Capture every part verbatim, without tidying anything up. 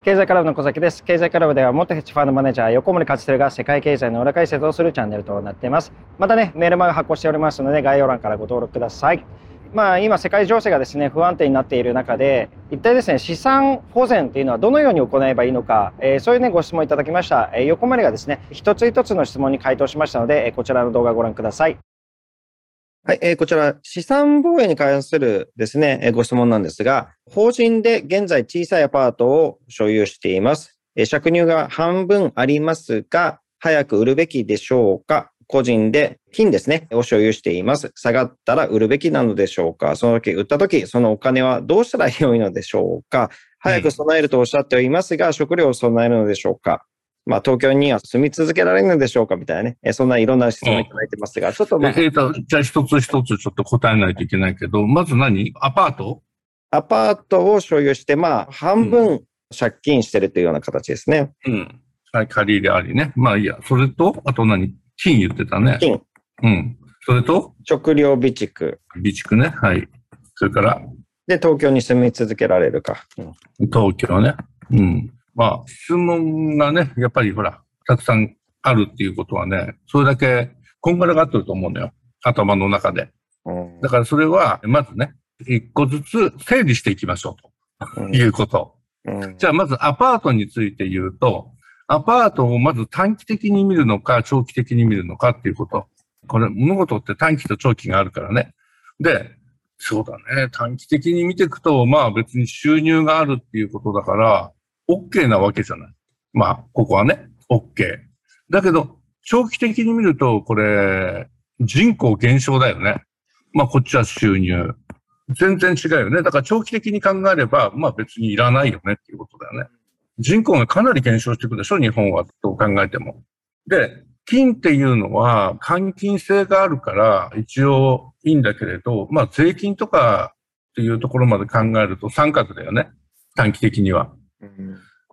経済クラブの小崎です。経済クラブでは元ヘッジファンドマネージャー横森勝輝が世界経済の裏解説をするチャンネルとなっています。またね、メールマガ発行しておりますので概要欄からご登録ください。まあ今世界情勢がですね不安定になっている中で、一体ですね資産保全というのはどのように行えばいいのか、えー、そういうねご質問いただきました、えー、横森がですね一つ一つの質問に回答しましたので、えー、こちらの動画をご覧ください。はい、えー、こちら資産防衛に関するですね、えー、ご質問なんですが、法人で現在小さいアパートを所有しています。えー、借入が半分ありますが、早く売るべきでしょうか。個人で金ですね、を所有しています。下がったら売るべきなのでしょうか。その時、売った時、そのお金はどうしたら良いのでしょうか。早く備えるとおっしゃっておりますが、うん、食料を備えるのでしょうか。まあ、東京には住み続けられるのでしょうかみたいなね。えそんないろんな質問いただいてますが、うん、ちょっとまあ。 えーと、じゃあ一つ一つちょっと答えないといけないけど、まず何？アパート？ アパートを所有して、まあ、半分借金してるというような形ですね。 うん。はい、借り入れありね。まあいいや。それと、あと何？金言ってたね。 金。 うん。それと食料備蓄。 備蓄ね。はい。それからで、東京に住み続けられるか。 うん、東京ね。うん。まあ、質問がね、やっぱりほら、たくさんあるっていうことはね、それだけこんがらがってると思うのよ。頭の中で。うん、だからそれは、まずね、一個ずつ整理していきましょうと、うん、いうこと。うん、じゃあまずアパートについて言うと、アパートをまず短期的に見るのか、長期的に見るのかっていうこと。これ、物事って短期と長期があるからね。で、そうだね。短期的に見ていくと、まあ別に収入があるっていうことだから、OK なわけじゃない。まあ、ここはね、OK。だけど、長期的に見ると、これ、人口減少だよね。まあ、こっちは収入。全然違うよね。だから長期的に考えれば、まあ別にいらないよねっていうことだよね。人口がかなり減少していくでしょ、日本は、と考えても。で、金っていうのは換金性があるから一応いいんだけれど、まあ税金とかっていうところまで考えると三角だよね。短期的には。うん、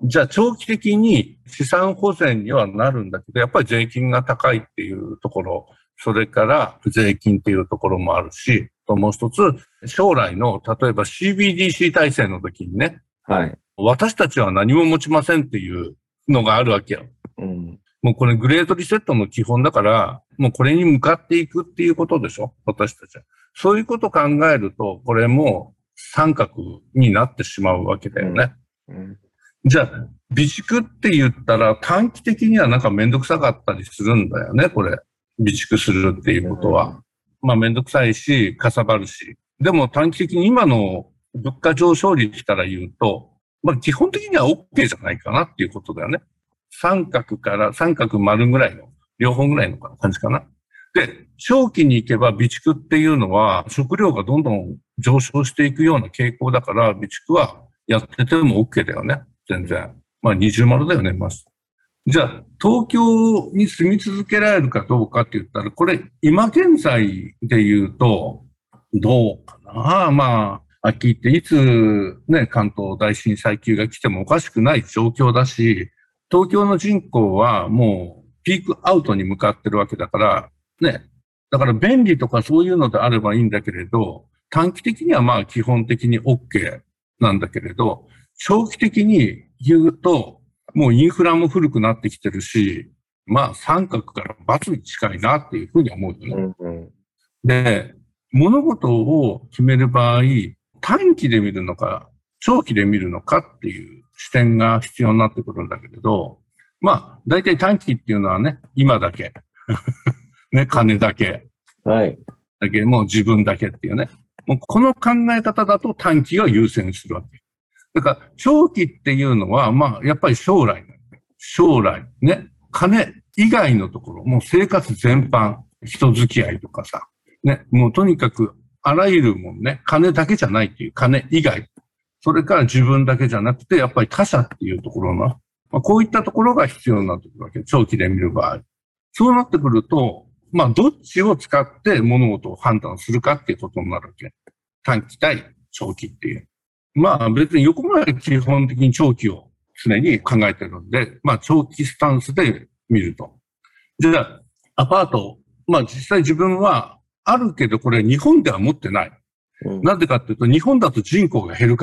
じゃあ長期的に資産保全にはなるんだけど、やっぱり税金が高いっていうところ、それから税金っていうところもあるし、もう一つ、将来の例えば シービーディーシー 体制の時にね、はい、私たちは何も持ちませんっていうのがあるわけよ。うんもうこれグレートリセットの基本だから、もうこれに向かっていくっていうことでしょ私たちは。そういうことを考えると、これも三角になってしまうわけだよね。うんうん、じゃあ、備蓄って言ったら短期的にはなんかめんどくさかったりするんだよね、これ。備蓄するっていうことは。うん、まあめんどくさいし、かさばるし。でも短期的に今の物価上昇率から言うと、まあ基本的には OK じゃないかなっていうことだよね。三角から三角丸ぐらいの、両方ぐらいの感じかな。で、長期に行けば備蓄っていうのは食料がどんどん上昇していくような傾向だから、備蓄はやってても OK だよね。全然。まあ二重丸だよね、まず。じゃあ、東京に住み続けられるかどうかって言ったら、これ今現在で言うと、どうかな。まあ、秋っていつね、関東大震災級が来てもおかしくない状況だし、東京の人口はもうピークアウトに向かってるわけだから、ね。だから便利とかそういうのであればいいんだけれど、短期的にはまあ基本的に OK なんだけれど、長期的に言うと、もうインフラも古くなってきてるし、まあ三角から×に近いなっていうふうに思うよね。うんうん、で、物事を決める場合、短期で見るのか、長期で見るのかっていう視点が必要になってくるんだけれど、まあ、大体短期っていうのはね、今だけ。ね、金だけ。はい。だけ、もう自分だけっていうね。もうこの考え方だと短期が優先するわけ。だから、長期っていうのは、まあ、やっぱり将来。将来。ね。金以外のところ、もう生活全般、人付き合いとかさ。ね。もうとにかく、あらゆるもんね、金だけじゃないっていう、金以外。それから自分だけじゃなくて、やっぱり他者っていうところの、まあ、こういったところが必要になってくるわけ。長期で見る場合。そうなってくると、まあ、どっちを使って物事を判断するかっていうことになるわけ。短期対長期っていう。まあ、別に横まで基本的に長期を常に考えてるんで、まあ、長期スタンスで見ると。じゃあ、アパート、まあ、実際自分はあるけど、これ日本では持ってない。なぜかっていうと、日本だと人口が減るから。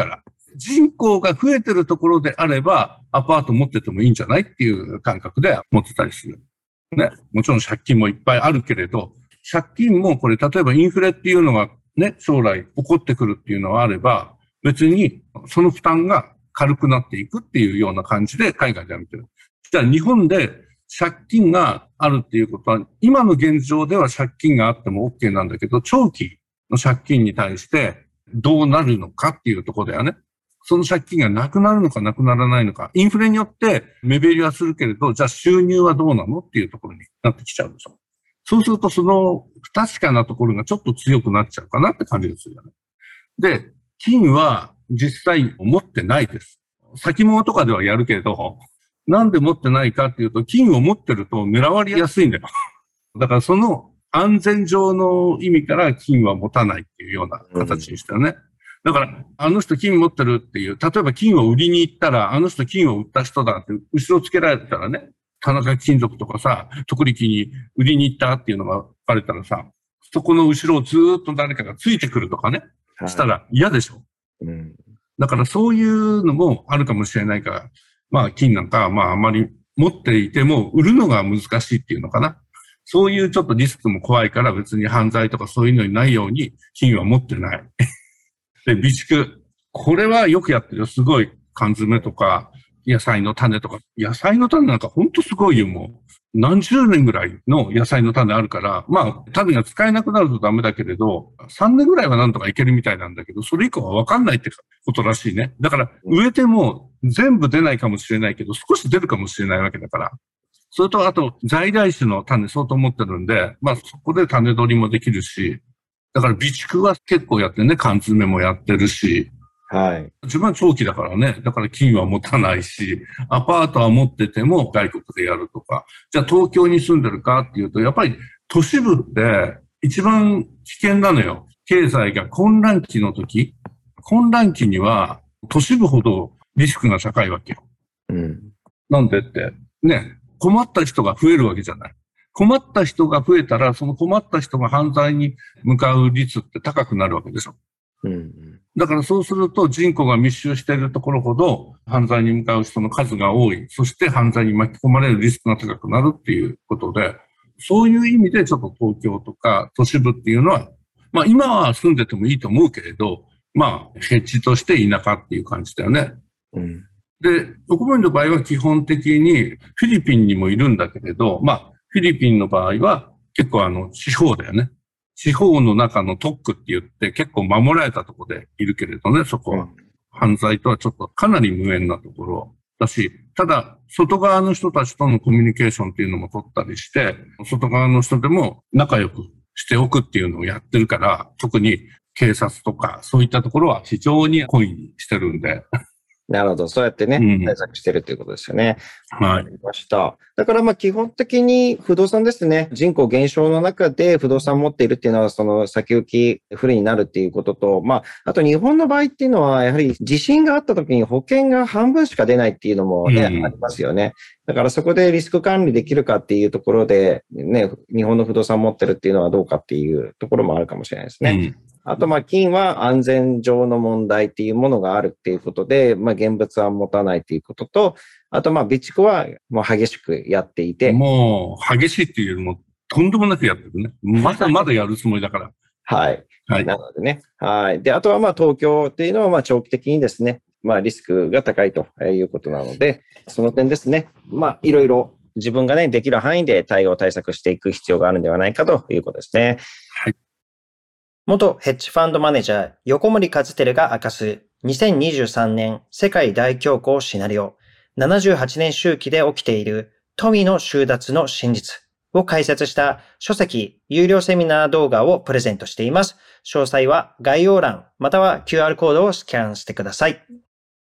人口が増えてるところであれば、アパート持っててもいいんじゃないっていう感覚で持ってたりする。ね。もちろん借金もいっぱいあるけれど、借金もこれ、例えばインフレっていうのがね、将来起こってくるっていうのがあれば、別にその負担が軽くなっていくっていうような感じで海外では見てる。じゃあ日本で借金があるっていうことは、今の現状では借金があっても OK なんだけど、長期の借金に対してどうなるのかっていうところだよね。その借金がなくなるのかなくならないのか。インフレによって目減りはするけれど、じゃあ収入はどうなのっていうところになってきちゃうでしょ。そうするとその不確かなところがちょっと強くなっちゃうかなって感じですよね。で、金は実際持ってないです。先物とかではやるけれど、なんで持ってないかっていうと、金を持ってると狙われやすいんだよ。だからその安全上の意味から金は持たないっていうような形にしたよね。だから、あの人金持ってるっていう、例えば金を売りに行ったら、あの人金を売った人だって後ろつけられたらね、田中金属とかさ、徳力に売りに行ったっていうのがバレたらさ、そこの後ろをずーっと誰かがついてくるとかね、したら嫌でしょ。うん、だからそういうのもあるかもしれないから、まあ金なんかはまああまり持っていても売るのが難しいっていうのかな。そういうちょっとリスクも怖いから別に犯罪とかそういうのにないように金は持ってない。で、備蓄。これはよくやってるよ。すごい缶詰とか野菜の種とか。野菜の種なんかほんとすごいよ、もう。何十年ぐらいの野菜の種あるから、まあ、種が使えなくなるとダメだけれど、さんねんぐらいはなんとかいけるみたいなんだけど、それ以降はわかんないってことらしいね。だから、植えても全部出ないかもしれないけど、少し出るかもしれないわけだから。それと、あと、在来種の種相当持ってるんで、まあ、そこで種取りもできるし、だから備蓄は結構やってね、缶詰もやってるし、はい。自分は長期だからね。だから金は持たないし、アパートは持ってても外国でやるとか。じゃあ東京に住んでるかっていうと、やっぱり都市部って一番危険なのよ。経済が混乱期の時。混乱期には都市部ほどリスクが高いわけよ。うん。なんでって、ね、困った人が増えるわけじゃない。困った人が増えたら、その困った人が犯罪に向かう率って高くなるわけでしょ。うんうん、だからそうすると人口が密集しているところほど犯罪に向かう人の数が多い。そして犯罪に巻き込まれるリスクが高くなるっていうことで、そういう意味でちょっと東京とか都市部っていうのは、まあ今は住んでてもいいと思うけれど、まあヘッジとして田舎っていう感じだよね。うん、で、横森の場合は基本的にフィリピンにもいるんだけれど、まあフィリピンの場合は結構あの地方だよね。地方の中の特区って言って結構守られたところでいるけれどね、そこは。犯罪とはちょっとかなり無縁なところだし、ただ、外側の人たちとのコミュニケーションっていうのも取ったりして、外側の人でも仲良くしておくっていうのをやってるから、特に警察とかそういったところは非常に懇意にしてるんで。 なるほど。そうやってね、うん、対策してるということですよね。はい。わかりました。だからまあ基本的に不動産ですね。人口減少の中で不動産を持っているっていうのは、その先行き不利になるっていうことと、まあ、あと日本の場合っていうのは、やはり地震があった時に保険が半分しか出ないっていうのもね、うん、ありますよね。だからそこでリスク管理できるかっていうところで、ね、日本の不動産を持ってるっていうのはどうかっていうところもあるかもしれないですね。うんあと、まあ、金は安全上の問題っていうものがあるっていうことで、まあ、現物は持たないっていうことと、あと、まあ、備蓄はもう激しくやっていて。 もう、激しいっていうよりも、とんでもなくやってるね。まだまだやるつもりだから。 はい。はい。なのでね。はい。で、あとは、まあ、東京っていうのは、まあ、長期的にですね、まあ、リスクが高いということなので、その点ですね。まあ、いろいろ自分がね、できる範囲で対応対策していく必要があるんではないかということですね。はい。元ヘッジファンドマネージャー横森和輝が明かすにせんにじゅうさんねん世界大恐慌シナリオななじゅうはちねん周期で起きている富の収奪の真実を解説した書籍有料セミナー動画をプレゼントしています。詳細は概要欄または キューアール コードをスキャンしてください。